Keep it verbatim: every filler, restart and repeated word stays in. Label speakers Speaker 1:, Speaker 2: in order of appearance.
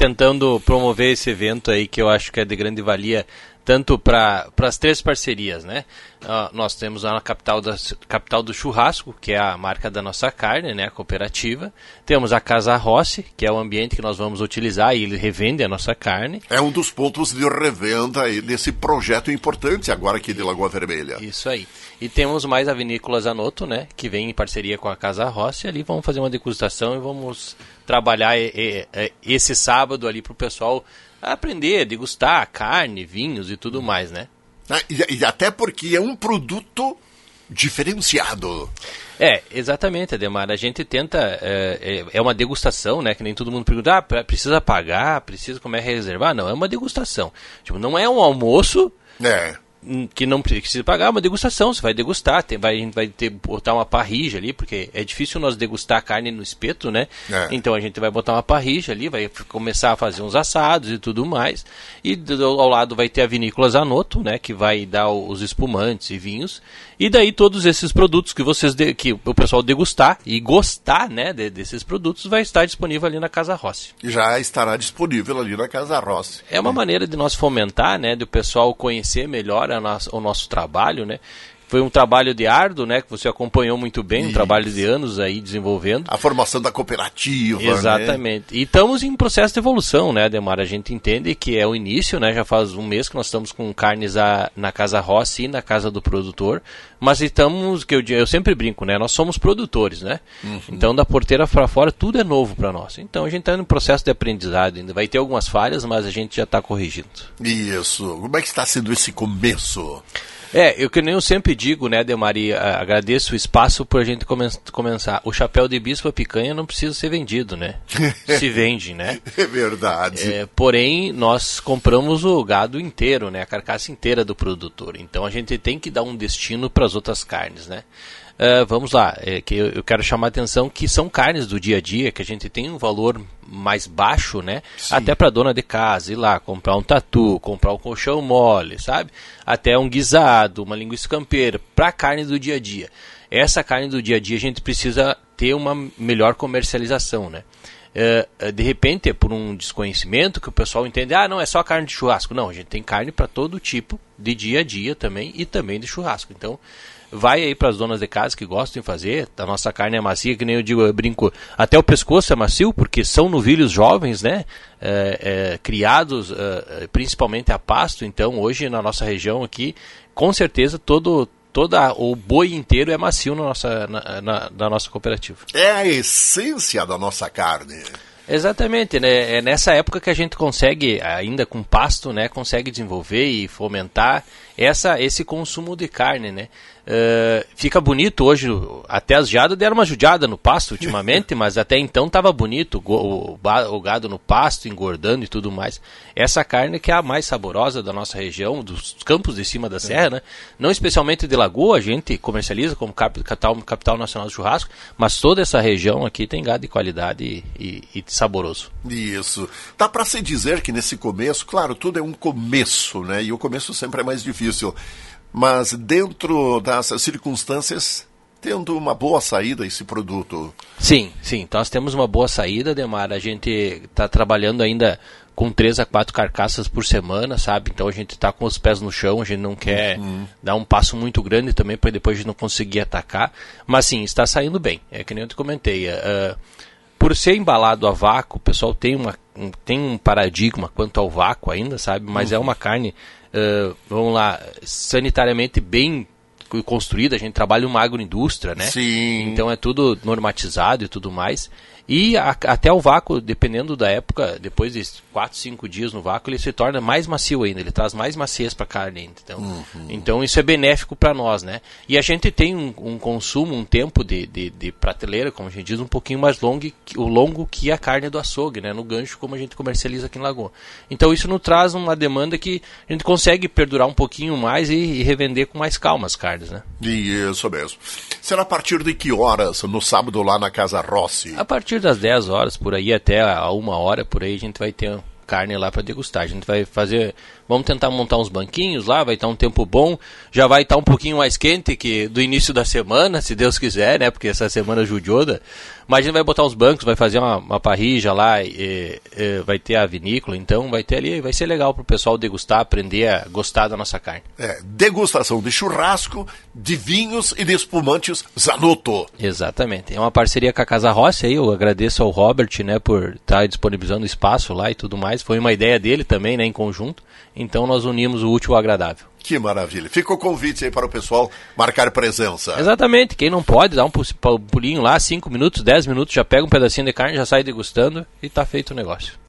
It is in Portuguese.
Speaker 1: tentando promover esse evento aí que eu acho que é de grande valia tanto para as três parcerias, né? Uh, nós temos lá na capital, da, capital do churrasco, que é a marca da nossa carne, né? A cooperativa. Temos a Casa Rossi, que é o ambiente que nós vamos utilizar e ele revende a nossa carne.
Speaker 2: É um dos pontos de revenda aí desse projeto importante agora aqui de Lagoa Vermelha.
Speaker 1: Isso aí. E temos mais a Vinícola Zanotto, né? Que vem em parceria com a Casa Rossi. Ali vamos fazer uma degustação e vamos trabalhar e, e, e, esse sábado ali para o pessoal aprender, degustar carne, vinhos e tudo mais, né?
Speaker 2: Ah, e, e até porque é um produto diferenciado.
Speaker 1: É, exatamente, Ademar. A gente tenta, é, é uma degustação, né? Que nem todo mundo pergunta, ah, precisa pagar, precisa como é reservar? Não, é uma degustação. Tipo, não é um almoço...
Speaker 2: É.
Speaker 1: Que não precisa pagar, é uma degustação, você vai degustar, tem, vai, a gente vai ter, botar uma parrilla ali, porque é difícil nós degustar carne no espeto, né? É. Então a gente vai botar uma parrilla ali, vai começar a fazer uns assados e tudo mais, e do, ao lado vai ter a Vinícola Zanotto, né? Que vai dar os espumantes e vinhos, e daí todos esses produtos que vocês de, que o pessoal degustar e gostar, né, de, desses produtos, vai estar disponível ali na Casa Rossi.
Speaker 2: Já estará disponível ali na Casa Rossi.
Speaker 1: É uma é. maneira de nós fomentar, né, do pessoal conhecer melhor a nossa, o nosso trabalho, né? Foi um trabalho de árduo, né, que você acompanhou muito bem, Isso. um trabalho de anos aí desenvolvendo.
Speaker 2: A formação da cooperativa,
Speaker 1: Exatamente. Né? E estamos em processo de evolução, né, Ademar? A gente entende que é o início, né, já faz um mês que nós estamos com carnes a, na Casa Rossi e na Casa do Produtor, mas estamos, que eu, eu sempre brinco, né, nós somos produtores, né? Uhum. Então, da porteira para fora, tudo é novo para nós. Então, a gente está no processo de aprendizado ainda. Vai ter algumas falhas, mas a gente já está corrigindo.
Speaker 2: Isso. Como é que está sendo esse começo?
Speaker 1: É, eu que nem eu sempre digo, né, Demari, agradeço o espaço por a gente come- começar. O chapéu de bispo a picanha não precisa ser vendido, né? Se vende, né?
Speaker 2: É verdade.
Speaker 1: É, porém, nós compramos o gado inteiro, né? A carcaça inteira do produtor. Então a gente tem que dar um destino para as outras carnes, né? Uh, vamos lá, é, que eu, eu quero chamar a atenção que são carnes do dia a dia, que a gente tem um valor mais baixo, né? Sim. Até para dona de casa ir lá, comprar um tatu, comprar um colchão mole, sabe? Até um guisado, uma linguiça campeira, para carne do dia a dia. Essa carne do dia a dia a gente precisa ter uma melhor comercialização, né? Uh, de repente, por um desconhecimento, que o pessoal entende, ah, não, é só carne de churrasco. Não, a gente tem carne para todo tipo de dia a dia também e também de churrasco. Então, vai aí para as donas de casa que gostam de fazer, a nossa carne é macia, que nem eu digo, eu brinco, até o pescoço é macio, porque são novilhos jovens, né, é, é, criados é, principalmente a pasto. Então hoje na nossa região aqui, com certeza todo, toda, o boi inteiro é macio na nossa, na, na, na nossa cooperativa.
Speaker 2: É a essência da nossa carne.
Speaker 1: Exatamente, né? É nessa época que a gente consegue, ainda com pasto, né, consegue desenvolver e fomentar essa, esse consumo de carne, né? Uh, fica bonito hoje, até as geadas deram uma judiada no pasto ultimamente, mas até então estava bonito o, o, o gado no pasto, engordando e tudo mais. Essa carne que é a mais saborosa da nossa região, dos campos de cima da serra, né? Não especialmente de Lagoa, a gente comercializa como capital, capital nacional do churrasco, mas toda essa região aqui tem gado de qualidade e, e, e saboroso.
Speaker 2: Isso. Dá para se dizer que nesse começo, claro, tudo é um começo, né? E o começo sempre é mais difícil. Mas dentro das circunstâncias, tendo uma boa saída esse produto.
Speaker 1: Sim, sim. Nós temos uma boa saída, Demar. A gente está trabalhando ainda com três a quatro carcaças por semana, sabe? Então a gente está com os pés no chão, a gente não quer uhum. dar um passo muito grande também para depois a gente não conseguir atacar. Mas sim, está saindo bem. É que nem eu te comentei. Uh, por ser embalado a vácuo, o pessoal tem, uma, um, tem um paradigma quanto ao vácuo ainda, sabe? Mas uhum. é uma carne... Uh, vamos lá, sanitariamente bem construída, a gente trabalha uma agroindústria, né?
Speaker 2: Sim.
Speaker 1: Então é tudo normatizado e tudo mais. E a, até o vácuo, dependendo da época, depois de quatro, cinco dias no vácuo, ele se torna mais macio ainda, ele traz mais maciez para a carne ainda. Então, uhum. então isso é benéfico para nós, né? E a gente tem um, um consumo, um tempo de, de, de prateleira, como a gente diz, um pouquinho mais longo, o longo que a carne do açougue, né? No gancho, como a gente comercializa aqui em Lagoa. Então isso nos traz uma demanda que a gente consegue perdurar um pouquinho mais e, e revender com mais calma as carnes, né?
Speaker 2: Isso mesmo. Será a partir de que horas no sábado lá na Casa Rossi?
Speaker 1: A partir das dez horas, por aí, até a uma hora, por aí, a gente vai ter carne lá para degustar. A gente vai fazer, vamos tentar montar uns banquinhos lá, vai estar um tempo bom, já vai estar um pouquinho mais quente que do início da semana, se Deus quiser, né, porque essa semana é judioda, mas a gente vai botar uns bancos, vai fazer uma, uma parrilla lá, e, e, vai ter a vinícola, então vai ter ali, vai ser legal para o pessoal degustar, aprender a gostar da nossa carne.
Speaker 2: É, degustação de churrasco, de vinhos e de espumantes Zanotto.
Speaker 1: Exatamente, é uma parceria com a Casa Rossi, aí eu agradeço ao Robert, né, por estar disponibilizando espaço lá e tudo mais, foi uma ideia dele também, né, em conjunto, então nós unimos o útil ao agradável.
Speaker 2: Que maravilha. Fica o convite aí para o pessoal marcar presença.
Speaker 1: Exatamente, quem não pode, dá um pulinho lá, cinco minutos, dez minutos, já pega um pedacinho de carne, já sai degustando e tá feito o negócio.